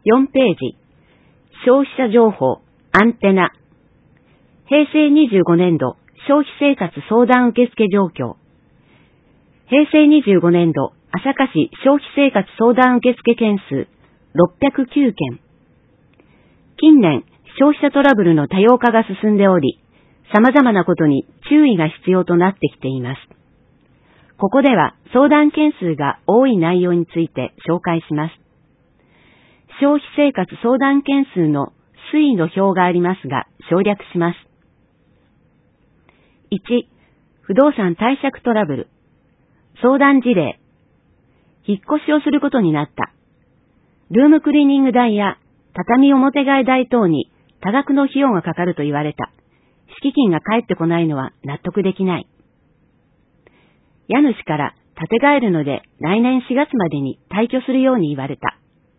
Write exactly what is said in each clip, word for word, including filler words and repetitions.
よんページ、消費者情報、アンテナ。へいせいにじゅうごねんど、消費生活相談受付状況。へいせいにじゅうごねんど、朝霞市消費生活相談受付件数、ろっぴゃくきゅうけん。近年、消費者トラブルの多様化が進んでおり、様々なことに注意が必要となってきています。ここでは相談件数が多い内容について紹介します。消費生活相談件数の推移の表がありますが、省略します。いち、不動産貸借トラブル。相談事例。引っ越しをすることになった。ルームクリーニング代や畳表替え代等に多額の費用がかかると言われた。敷金が返ってこないのは納得できない。家主から建て替えるので来年しがつまでに退去するように言われた。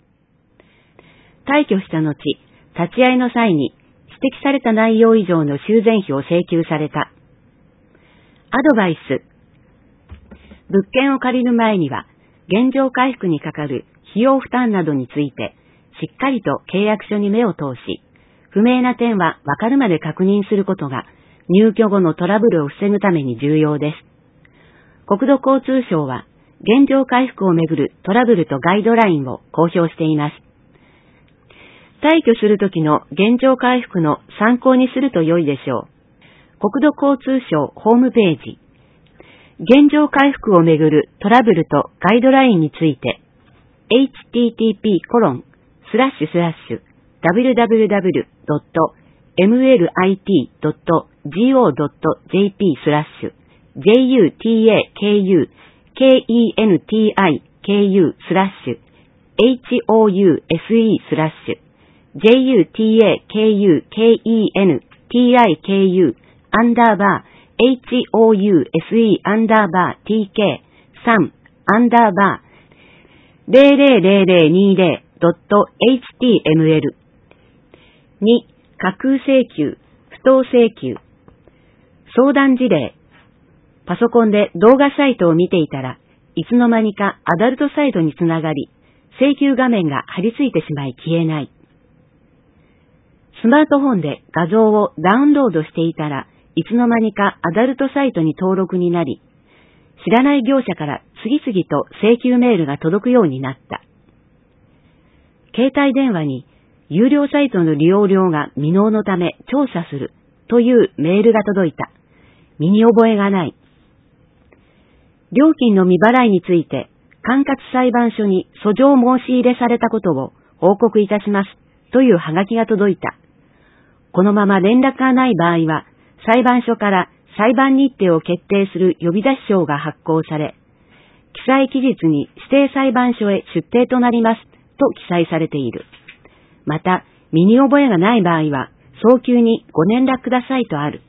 退去した後、立ち会いの際に指摘された内容以上の修繕費を請求された。アドバイス。物件を借りる前には、現状回復にかかる費用負担などについて、しっかりと契約書に目を通し、不明な点は分かるまで確認することが、入居後のトラブルを防ぐために重要です。国土交通省は、現状回復をめぐるトラブルとガイドラインを公表しています。退去するときの現状回復の参考にすると良いでしょう。国土交通省ホームページ。現状回復をめぐるトラブルとガイドラインについて、エイチティーティーピーコロンスラッシュスラッシュダブリューダブリューダブリュードットエムエルアイティードットジーオードットジェーピースラッシュジェイユーティーエーケーユーケーイーエヌティーアイケーユースラッシュエイチオーユーエスイースラッシュジェイユーティーエーケーユーケーイーエヌティーアイケーユーアンダーバー エイチオーユーエスイー アンダーバー ティーケーさん アンダーバーゼロゼロゼロゼロにゼロドットエイチティーエムエル に架空請求、不当請求相談事例パソコンで動画サイトを見ていたらいつの間にかアダルトサイトにつながり請求画面が貼り付いてしまい消えないスマートフォンで画像をダウンロードしていたらいつの間にかアダルトサイトに登録になり、知らない業者から次々と請求メールが届くようになった。携帯電話に有料サイトの利用料が未納のため調査するというメールが届いた。身に覚えがない。料金の未払いについて管轄裁判所に訴状申し入れされたことを報告いたしますというハガキが届いた。このまま連絡がない場合は、裁判所から裁判日程を決定する呼び出し状が発行され、記載期日に指定裁判所へ出廷となりますと記載されている。また、身に覚えがない場合は、早急にご連絡くださいとある。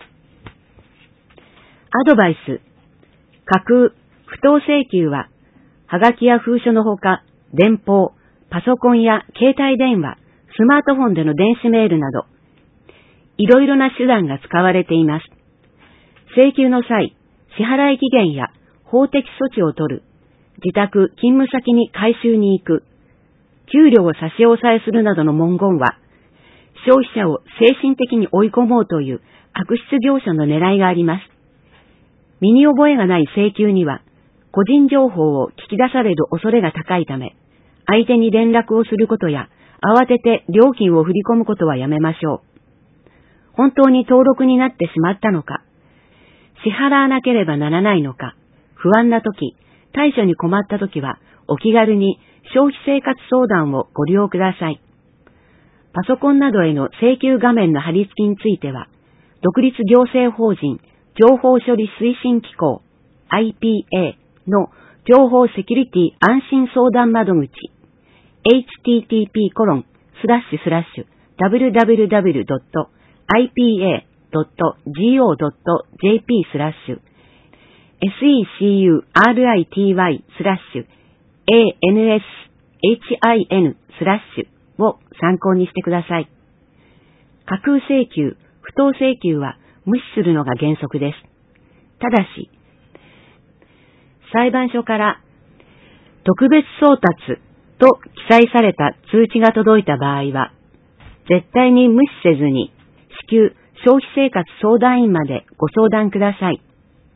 アドバイス。架空、不当請求は、はがきや封書のほか、電報、パソコンや携帯電話、スマートフォンでの電子メールなど、いろいろな手段が使われています。請求の際、支払い期限や法的措置を取る、自宅、勤務先に回収に行く、給料を差し押さえするなどの文言は、消費者を精神的に追い込もうという悪質業者の狙いがあります。身に覚えがない請求には、個人情報を聞き出される恐れが高いため、相手に連絡をすることや、慌てて料金を振り込むことはやめましょう。本当に登録になってしまったのか、支払わなければならないのか、不安なとき、対処に困ったときは、お気軽に消費生活相談をご利用ください。パソコンなどへの請求画面の貼り付けについては、独立行政法人情報処理推進機構 アイピーエー の情報セキュリティ安心相談窓口 エイチティーティーピーコロンスラッシュスラッシュダブリューダブリューダブリュードットアイピーエードットジーオードットジェーピースラッシュ セキュリティスラッシュ アンシン スラッシュを参考にしてください。架空請求、不当請求は無視するのが原則です。ただし、裁判所から特別送達と記載された通知が届いた場合は、絶対に無視せずに、至急消費生活相談員までご相談ください。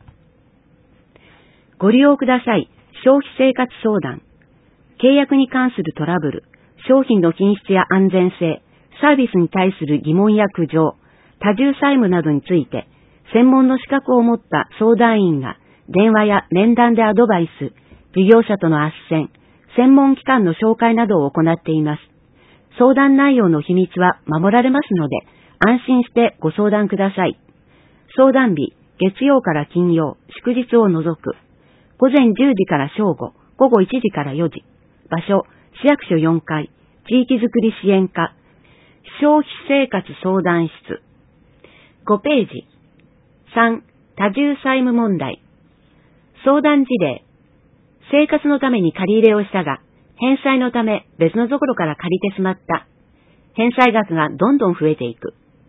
ご利用ください。消費生活相談。契約に関するトラブル、商品の品質や安全性、サービスに対する疑問や苦情、多重債務などについて、専門の資格を持った相談員が電話や面談でアドバイス、事業者との斡旋、専門機関の紹介などを行っています。相談内容の秘密は守られますので、安心してご相談ください。相談日、月曜から金曜、祝日を除く。午前じゅうじから正午、午後いちじからよじ。場所、市役所よんかい、地域づくり支援課、消費生活相談室。ごページ。さん、多重債務問題。相談事例。生活のために借り入れをしたが、返済のため別のところから借りてしまった。返済額がどんどん増えていく。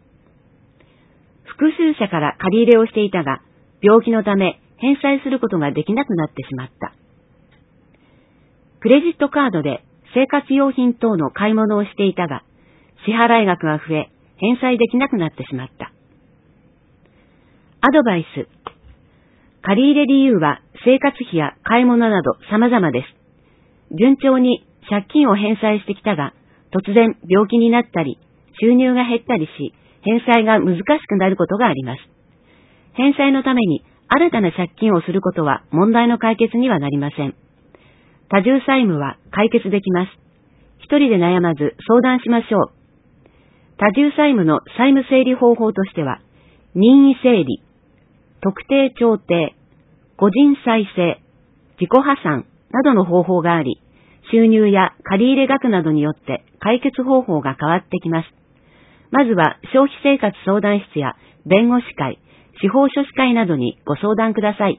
複数社から借り入れをしていたが、病気のため返済することができなくなってしまった。クレジットカードで生活用品等の買い物をしていたが、支払い額が増え、返済できなくなってしまった。アドバイス。借り入れ理由は生活費や買い物など様々です。順調に借金を返済してきたが、突然病気になったり、収入が減ったりし、返済が難しくなることがあります。返済のために新たな借金をすることは問題の解決にはなりません。多重債務は解決できます。一人で悩まず相談しましょう。多重債務の債務整理方法としては、任意整理、特定調停、個人再生、自己破産などの方法があり、収入や借り入れ額などによって解決方法が変わってきます。まずは消費生活相談室や弁護士会、司法書士会などにご相談ください。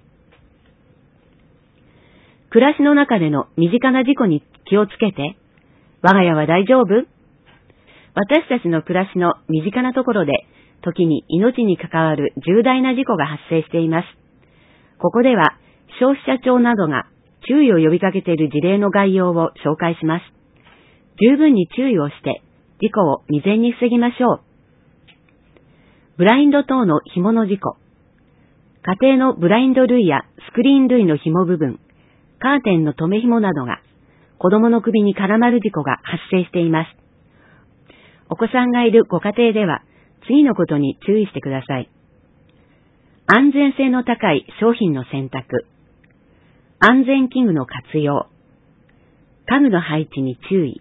暮らしの中での身近な事故に気をつけて。我が家は大丈夫？私たちの暮らしの身近なところで、時に命に関わる重大な事故が発生しています。ここでは消費者庁などが注意を呼びかけている事例の概要を紹介します。十分に注意をして事故を未然に防ぎましょう。ブラインド等の紐の事故。家庭のブラインド類やスクリーン類の紐部分、カーテンの留め紐などが子供の首に絡まる事故が発生しています。お子さんがいるご家庭では次のことに注意してください。安全性の高い商品の選択。安全器具の活用。家具の配置に注意。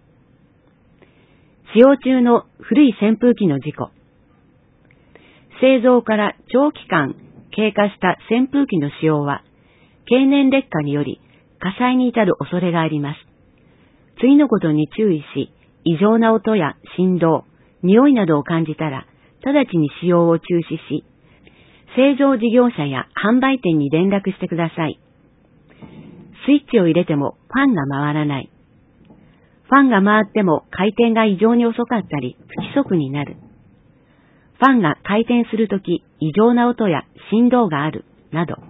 使用中の古い扇風機の事故。製造から長期間経過した扇風機の使用は、経年劣化により火災に至る恐れがあります。次のことに注意し、異常な音や振動、匂いなどを感じたら、直ちに使用を中止し、製造事業者や販売店に連絡してください。スイッチを入れてもファンが回らない。ファンが回っても回転が異常に遅かったり不規則になる。ファンが回転するとき異常な音や振動がある、など。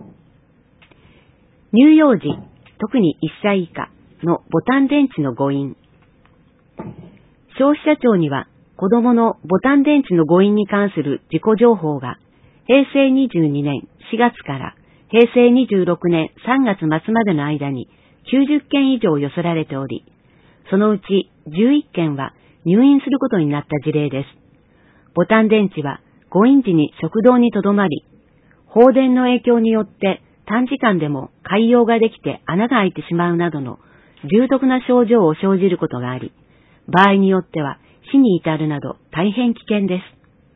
乳幼児、特にいっさい以下のボタン電池の誤飲。消費者庁には子供のボタン電池の誤飲に関する事故情報がへいせいにじゅうにねんしがつからへいせいにじゅうろくねんさんがつ末までの間にきゅうじゅっけん以上寄せられており、そのうちじゅういっけんは入院することになった事例です。ボタン電池は誤飲時に食道にとどまり、放電の影響によって短時間でも潰瘍ができて穴が開いてしまうなどの重篤な症状を生じることがあり、場合によっては死に至るなど大変危険です。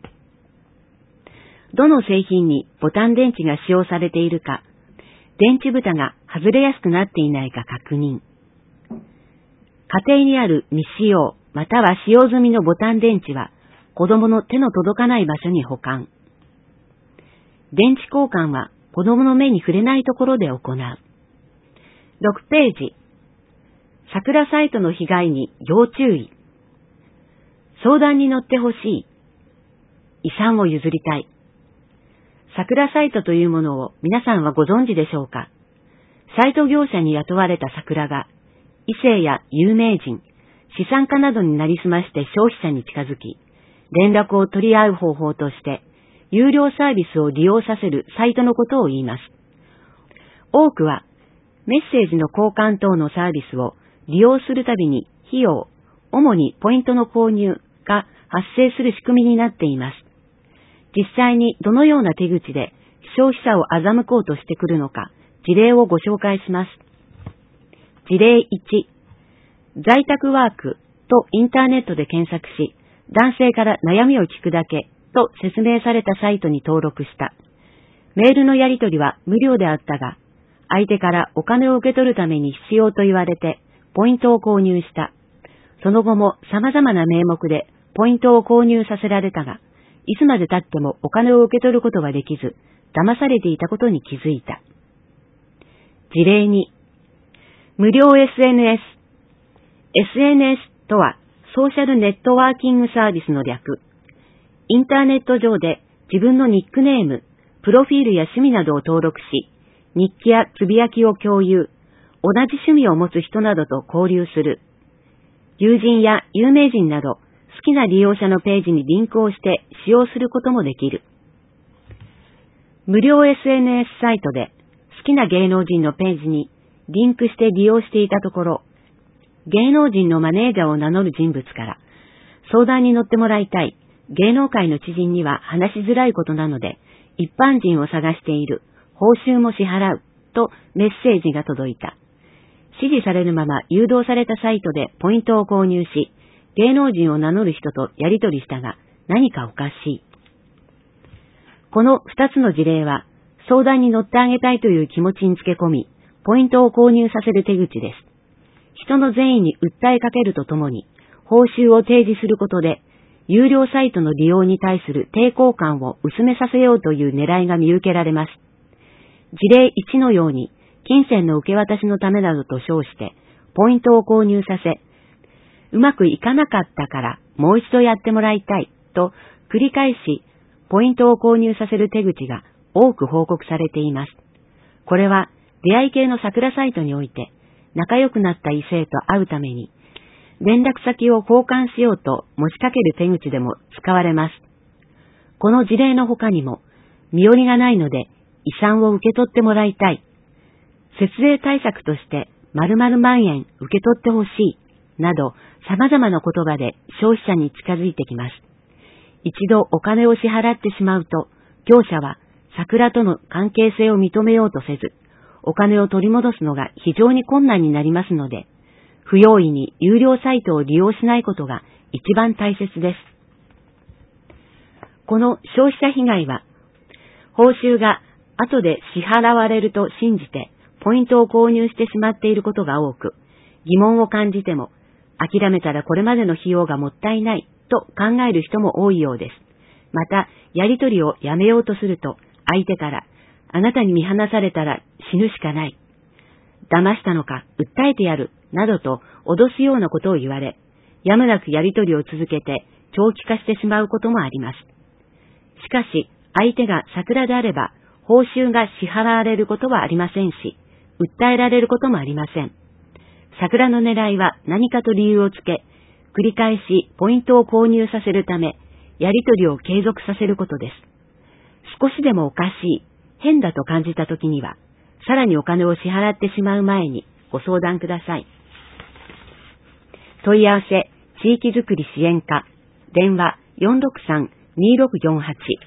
どの製品にボタン電池が使用されているか、電池蓋が外れやすくなっていないか確認。家庭にある未使用または使用済みのボタン電池は子供の手の届かない場所に保管。電池交換は子供の目に触れないところで行う。ろくページ。桜サイトの被害に要注意。相談に乗ってほしい。遺産を譲りたい。桜サイトというものを皆さんはご存知でしょうか？サイト業者に雇われた桜が異性や有名人、資産家などになりすまして消費者に近づき、連絡を取り合う方法として、有料サービスを利用させるサイトのことを言います。多くは、メッセージの交換等のサービスを利用するたびに費用、主にポイントの購入が発生する仕組みになっています。実際にどのような手口で消費者を欺こうとしてくるのか、事例をご紹介します。事例いち、在宅ワークとインターネットで検索し、男性から悩みを聞くだけと説明されたサイトに登録した。メールのやり取りは無料であったが、相手からお金を受け取るために必要と言われて、ポイントを購入した。その後も様々な名目でポイントを購入させられたが、いつまで経ってもお金を受け取ることができず、騙されていたことに気づいた。事例に、無料 エスエヌエス。エスエヌエス とはソーシャルネットワーキングサービスの略。インターネット上で自分のニックネーム、プロフィールや趣味などを登録し、日記やつぶやきを共有、同じ趣味を持つ人などと交流する。友人や有名人など好きな利用者のページにリンクをして使用することもできる。無料 エスエヌエス サイトで好きな芸能人のページにリンクして利用していたところ、芸能人のマネージャーを名乗る人物から相談に乗ってもらいたい、芸能界の知人には話しづらいことなので一般人を探している、報酬も支払うとメッセージが届いた。指示されるまま誘導されたサイトでポイントを購入し、芸能人を名乗る人とやり取りしたが何かおかしい。この二つの事例は相談に乗ってあげたいという気持ちにつけ込み、ポイントを購入させる手口です。人の善意に訴えかけるとともに、報酬を提示することで、有料サイトの利用に対する抵抗感を薄めさせようという狙いが見受けられます。事例いちのように、金銭の受け渡しのためなどと称して、ポイントを購入させ、うまくいかなかったからもう一度やってもらいたいと繰り返し、ポイントを購入させる手口が多く報告されています。これは出会い系の桜サイトにおいて、仲良くなった異性と会うために、連絡先を交換しようと持ちかける手口でも使われます。この事例の他にも、身寄りがないので遺産を受け取ってもらいたい。節税対策として〇〇万円受け取ってほしい。など様々な言葉で消費者に近づいてきます。一度お金を支払ってしまうと、業者は桜との関係性を認めようとせず、お金を取り戻すのが非常に困難になりますので、不用意に有料サイトを利用しないことが一番大切です。この消費者被害は、報酬が後で支払われると信じてポイントを購入してしまっていることが多く、疑問を感じても諦めたらこれまでの費用がもったいないと考える人も多いようです。また、やり取りをやめようとすると相手から、あなたに見放されたら死ぬしかない。騙したのか訴えてやるなどと脅すようなことを言われ、やむなくやり取りを続けて長期化してしまうこともあります。しかし、相手が桜であれば、報酬が支払われることはありませんし、訴えられることもありません。桜の狙いは何かと理由をつけ、繰り返しポイントを購入させるため、やり取りを継続させることです。少しでもおかしい、変だと感じたときには、さらにお金を支払ってしまう前にご相談ください。問い合わせ、地域づくり支援課、電話 よんろくさん にーろくよんはち